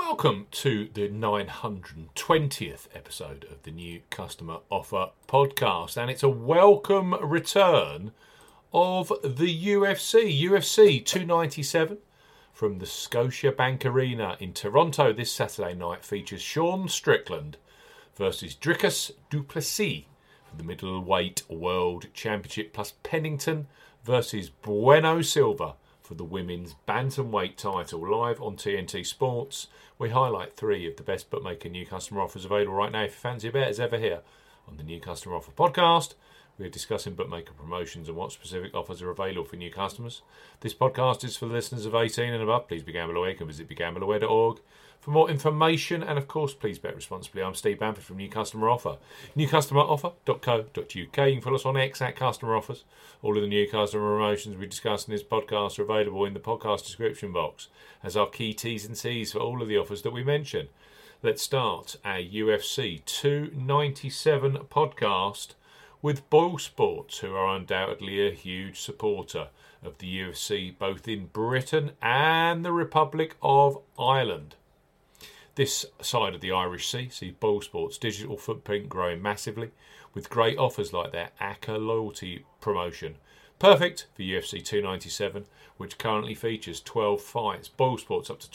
Welcome to the 920th episode of the New Customer Offer podcast, and it's a welcome return of the UFC 297 from the Scotiabank Arena in Toronto. This Saturday night features Sean Strickland versus Dricus du Plessis for the middleweight world championship, plus Pennington versus Bueno Silva for the women's bantamweight title. Live on TNT Sports, we highlight three of the best bookmaker new customer offers available right now. If you fancy a bet, as ever here on the New Customer Offer podcast, we are discussing bookmaker promotions and what specific offers are available for new customers. This podcast is for the listeners of 18 and above. Please be gamble aware. You can visit begambleaware.org for more information. And of course, please bet responsibly. I'm Steve Bamford from New Customer Offer. newcustomeroffer.co.uk. You can follow us on X at Customer Offers. All of the new customer promotions we discuss in this podcast are available in the podcast description box as our key T's and C's for all of the offers that we mention. Let's start our UFC 297 podcast with Boyle Sports, who are undoubtedly a huge supporter of the UFC, both in Britain and the Republic of Ireland. This side of the Irish Sea sees Boyle Sports' digital footprint growing massively, with great offers like their ACCA loyalty promotion. Perfect for UFC 297, which currently features 12 fights. Boyle Sports up to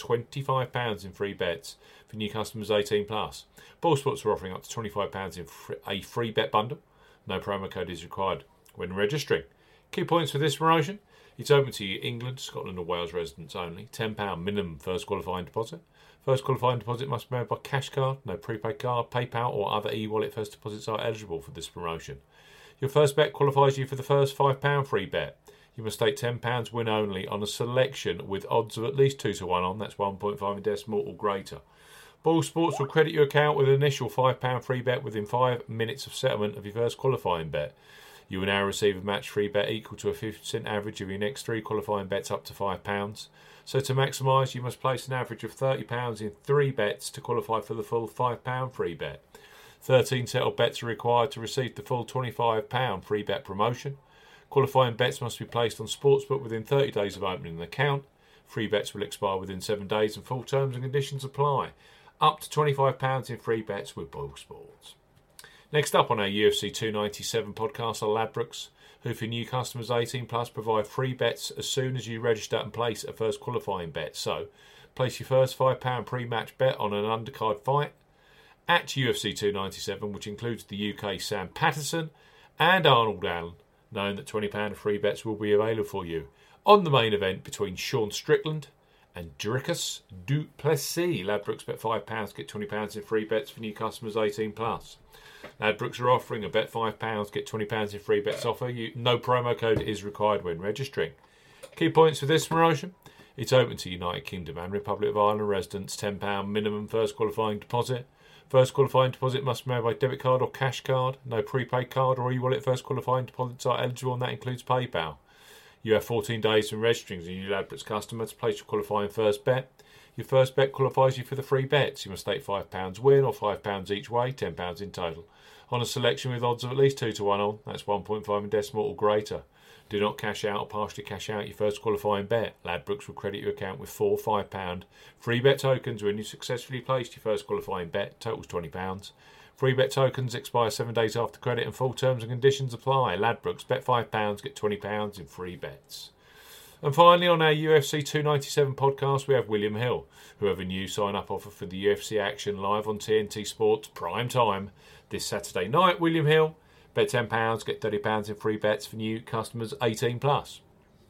£25 in free bets for new customers 18 plus. Boyle Sports are offering up to £25 in a free bet bundle. No promo code is required when registering. Key points for this promotion: it's open to England, Scotland or Wales residents only. £10 minimum first qualifying deposit. First qualifying deposit must be made by cash card. No prepaid card, PayPal or other e-wallet first deposits are eligible for this promotion. Your first bet qualifies you for the first £5 free bet. You must stake £10 win only on a selection with odds of at least 2 to 1 on. That's 1.5 in decimal or greater. Boyle Sports will credit your account with an initial £5 free bet within 5 minutes of settlement of your first qualifying bet. You will now receive a match free bet equal to a 50% average of your next 3 qualifying bets up to £5. So to maximise, you must place an average of £30 in 3 bets to qualify for the full £5 free bet. 13 settled bets are required to receive the full £25 free bet promotion. Qualifying bets must be placed on Sportsbook within 30 days of opening an account. Free bets will expire within 7 days and full terms and conditions apply. Up to £25 in free bets with Boyle Sports. Next up on our UFC 297 podcast are Ladbrokes, who for new customers 18 plus provide free bets as soon as you register and place a first qualifying bet. So, place your first £5 pre-match bet on an undercard fight at UFC 297, which includes the UK Sam Patterson and Arnold Allen, knowing that £20 of free bets will be available for you on the main event between Sean Strickland and Dricus du Plessis. Ladbrokes bet £5, get £20 in free bets for new customers 18 plus. Ladbrokes are offering a bet £5, get £20 in free bets offer. No promo code is required when registering. Key points for this promotion: it's open to United Kingdom and Republic of Ireland residents. £10 minimum first qualifying deposit. First qualifying deposit must be made by debit card or cash card. No prepaid card or e-wallet first qualifying deposits are eligible, and that includes PayPal. You have 14 days from registering as a new Ladbrokes customer to place your qualifying first bet. Your first bet qualifies you for the free bets. You must stake £5 win or £5 each way, £10 in total, on a selection with odds of at least 2 to 1 on. That's 1.5 in decimal or greater. Do not cash out or partially cash out your first qualifying bet. Ladbrokes will credit your account with 4 £5 free bet tokens when you successfully placed your first qualifying bet. Totals £20. Free bet tokens expire 7 days after credit and full terms and conditions apply. Ladbrokes, bet £5, get £20 in free bets. And finally, on our UFC 297 podcast, we have William Hill, who have a new sign-up offer for the UFC action live on TNT Sports prime time this Saturday night. William Hill, bet £10, get £30 in free bets for new customers 18 plus.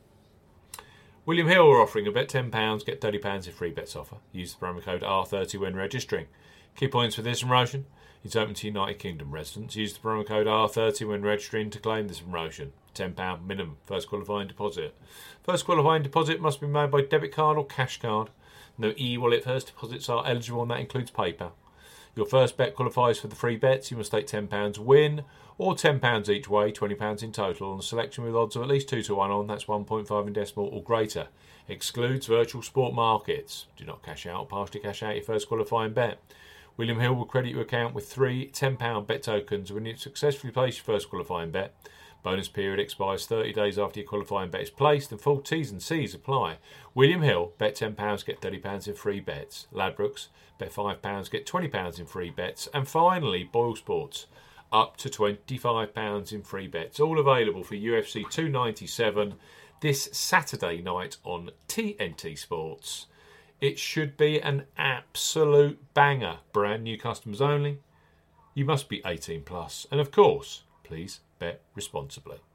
William Hill are offering a bet £10, get £30 in free bets offer. Use the promo code R30 when registering. Key points for this promotion: it's open to United Kingdom residents. Use the promo code R30 when registering to claim this promotion. £10 minimum first qualifying deposit. First qualifying deposit must be made by debit card or cash card. No e-wallet first deposits are eligible, and that includes PayPal. Your first bet qualifies for the free bets. You must stake £10 win or £10 each way, £20 in total, on a selection with odds of at least 2 to 1 on. That's 1.5 in decimal or greater. Excludes virtual sport markets. Do not cash out or partially cash out your first qualifying bet. William Hill will credit your account with 3 £10 bet tokens when you successfully place your first qualifying bet. Bonus period expires 30 days after your qualifying bet is placed and full T's and C's apply. William Hill, bet £10, get £30 in free bets. Ladbrokes, bet £5, get £20 in free bets. And finally, Boyle Sports, up to £25 in free bets. All available for UFC 297 this Saturday night on TNT Sports. It should be an absolute banger. Brand new customers only. You must be 18 plus. And of course, please bet responsibly.